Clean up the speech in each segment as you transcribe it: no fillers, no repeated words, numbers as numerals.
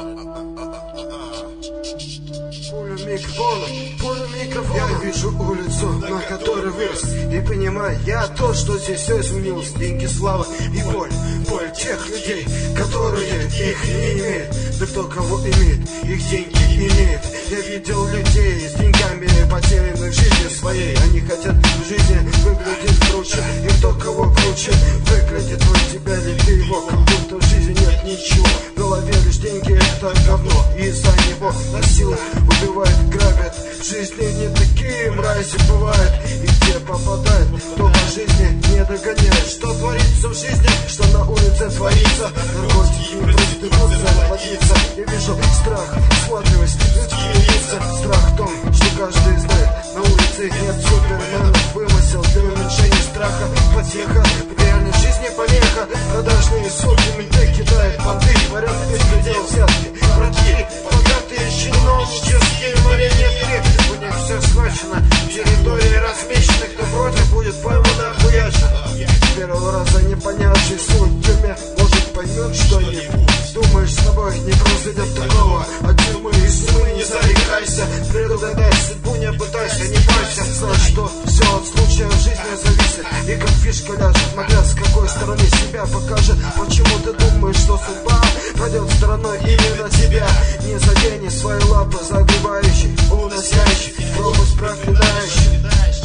Пуля микрофона. Я вижу улицу, на которой вырос, и понимаю я то, что здесь все изменилось. Деньги, слава и боль. Боль тех людей, которые их не имеют. Да кто кого имеет, их деньги имеет. Я видел людей с деньгами, потерянных в жизни своей. Они хотят в жизни выглядеть круче, и кто кого круче выглядит. Вот тебя ли ты его, как будто в жизни нет ничего. В голове лишь деньги, это говно, и из-за него насилуют, убивают, грабят. В жизни не такие мрази бывают, и где попадают, кто по жизни не догоняет. Что творится в жизни, что на улице творится. Наркотики, проституция, водиться. Я вижу страх, всматриваясь в людские лица. Страх в том, что каждый знает, на улице нет суперменов. Вымысел для уменьшения страха, потеха. В реальной жизни помеха. Продажные суки, менты кидают понты, творят беспредел, взятки, братки. Богатые чиновнические марионетки. У них все схвачено, территории размечены. Кто против, будет пойман и охуячен. С первого раза не понявший суть в тюрьме, может поймет что-нибудь. Думаешь, с тобой не произойдет такого. От тюрьмы и тьмы не зарекайся. Предугадай судьбу, не пытайся, не бойся. Знай, что все от случая в жизни зависит. И как фишка ляжет, смотря с какой стороны себя покажет. Почему ты думаешь, что судьба пройдет стороной именно тебя? Не задени свои лапы, загребающий, уносящий, пропасть проклинающий.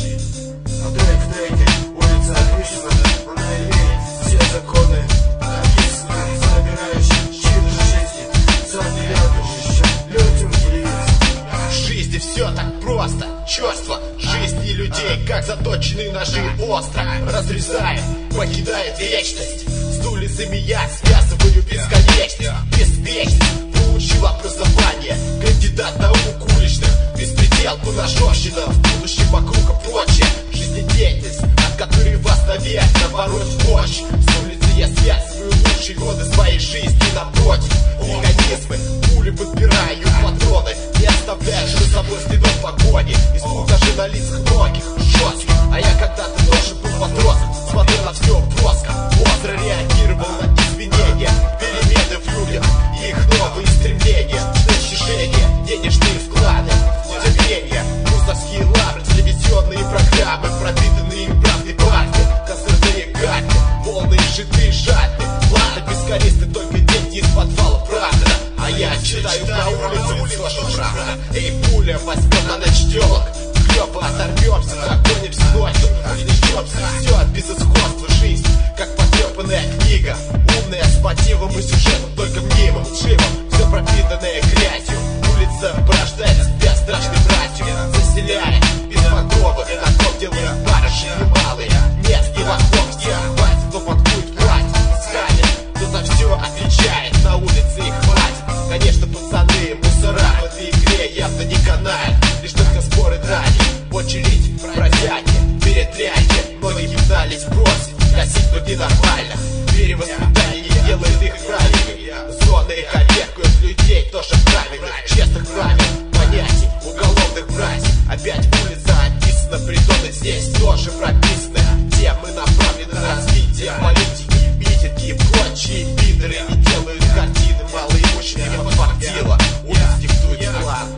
А трек в треке, улица описана, она имеет все законы. Написано, забирающий щит жизни, заглядывающий людям в лица. В жизни все так просто, чувства жизни людей, как заточенные ножи, остро разрезает, покидает вечность. С улицами я связываю бесконечность, беспечность. Получил образование, кандидат наук уличных, беспредел поножовщина, в будущем вокруг и прочее. Жизнедеятельность, от которой вас навек наоборот в ночь. С улицы я связываю лучшие годы своей жизни напротив. Механизмы, пули подбираю патроны, не оставляя за собой следов погони. Испуг даже на лицах многих жестких. А я когда-то тоже был подростком, смотрел на все плоско, остро реагировал на изменения, перемены в людях и их новые стремления. Достижения, денежные вклады, удивления, мусорские лавры, телевизионные программы, пропитанные правдой партии, концертные карты, полные житы жадны. Ладно, бескорыстны только деньги из подвала, правда. А я читаю про улицу, слышу правда. Эй, пуля возьмет на ночтелок, клёво оторвемся, догоним ночью, уничтожимся, все от безысходства жизнь, как потрепанная книга, умная с мотивом и сюжетом, только мнимым, живым, все пропитанное грязью. Улица порождает себя страшной братью, заселяет без покровы, на том делают барыши немалые. Нет, и вокруг всех хватит, кто подкует власть, скалит, кто за все отвечает, на улице их хватит. Конечно, пацаны, мусора в этой игре явно не канают, лишь только споры драли, очередь, бродяги, перетряги. Многие пытались бросить, косить, но ненормально. Перевоспитание не делает их правильными. Зоны коверкуют людей, тоже правильных, честных правил, понятий, уголовных братьев. Опять улица описана, притоны здесь тоже прописаны. Темы направлены на развитие политики, митинги и прочие бидеры не делают картины, малоимущим не подфартило. Улица диктует план.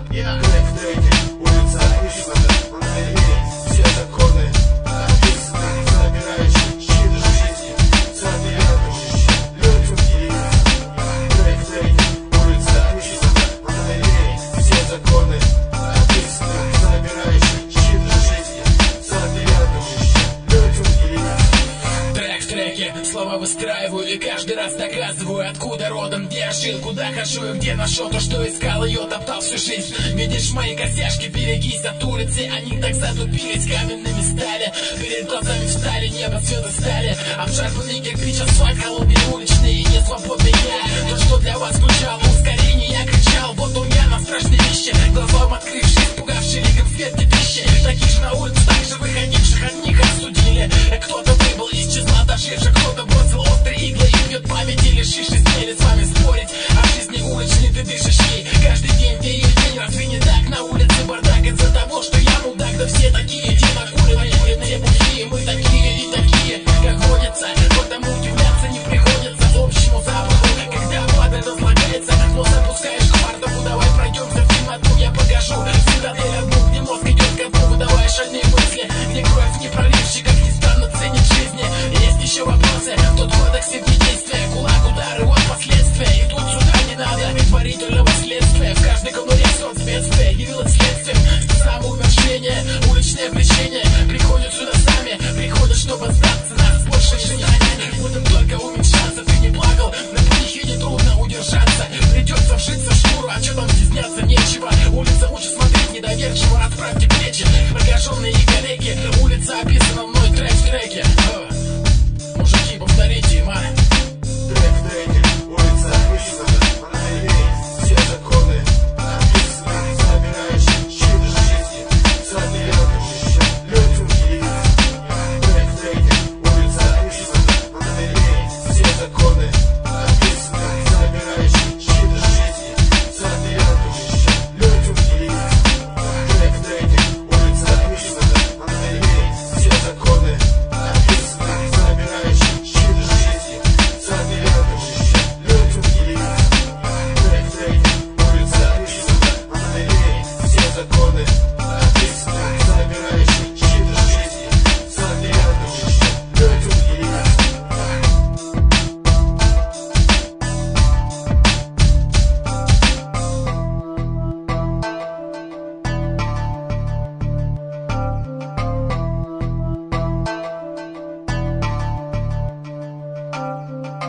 Улица описана, она имеет все законы. Написано, забирающий щит жизни, заглядывающий людям в лица. Улица описана, она имеет все законы. Написано, забирающий щит жизни, заглядывающий людям в лица. Трек в треке, слова выстраиваю и каждый раз доказываю, откуда родом, где я жил, куда хожу и где нашел то, что искал, ее топтал всю жизнь. Видишь мои косяшки, берегись от улицы, они так затупились, каменными стали, перед глазами встали, небо цвета стали, обшарпанный кирпич, асфальт, холодные уличные, не свободный я. То, что для вас